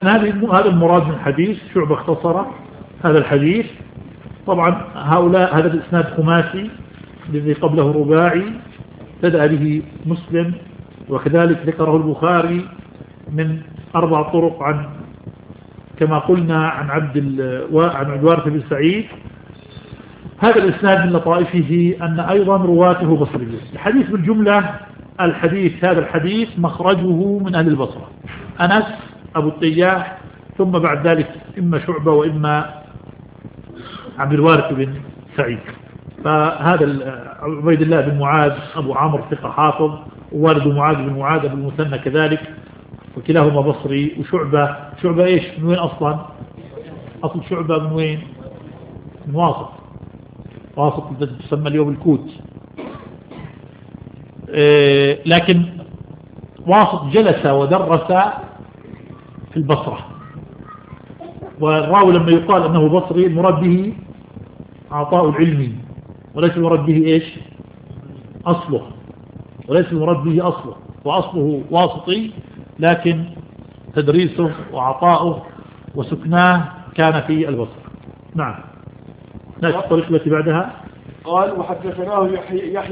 هذا المراد من الحديث. شعبة اختصر هذا الحديث. طبعا هؤلاء هذا الإسناد خماسي الذي قبله رباعي، بدأ به مسلم وكذلك ذكره البخاري من 4 طرق عن كما قلنا عن عن وارث بن سعيد. هذا الإسناد من لطائفه أن أيضا رواته بصريون. الحديث بالجملة هذا الحديث مخرجه من أهل البصرة، أنس، أبو التياح، ثم بعد ذلك إما شعبة وإما عبد الوارث بن سعيد. فهذا عبيد الله بن معاذ أبو عمرو ثقة حافظ، ووالد معاذ بن معاذ أبو المثنى كذلك، وكلاهما بصري. وشعبة إيش من وين أصلا؟ أصل شعبة من وين؟ من واسط تسمى اليوم الكوت. لكن واسط جلس ودرس في البصرة، والراوي لما يقال أنه بصري المراد به عطاء العلمي، وليس المراد به إيش أصله، وليس المراد به أصله، وأصله واسطي لكن تدريسه وعطاؤه وسكناه كان في البصرة. نعم. نفس الطريقة التي بعدها. قال وحدثناه يحيى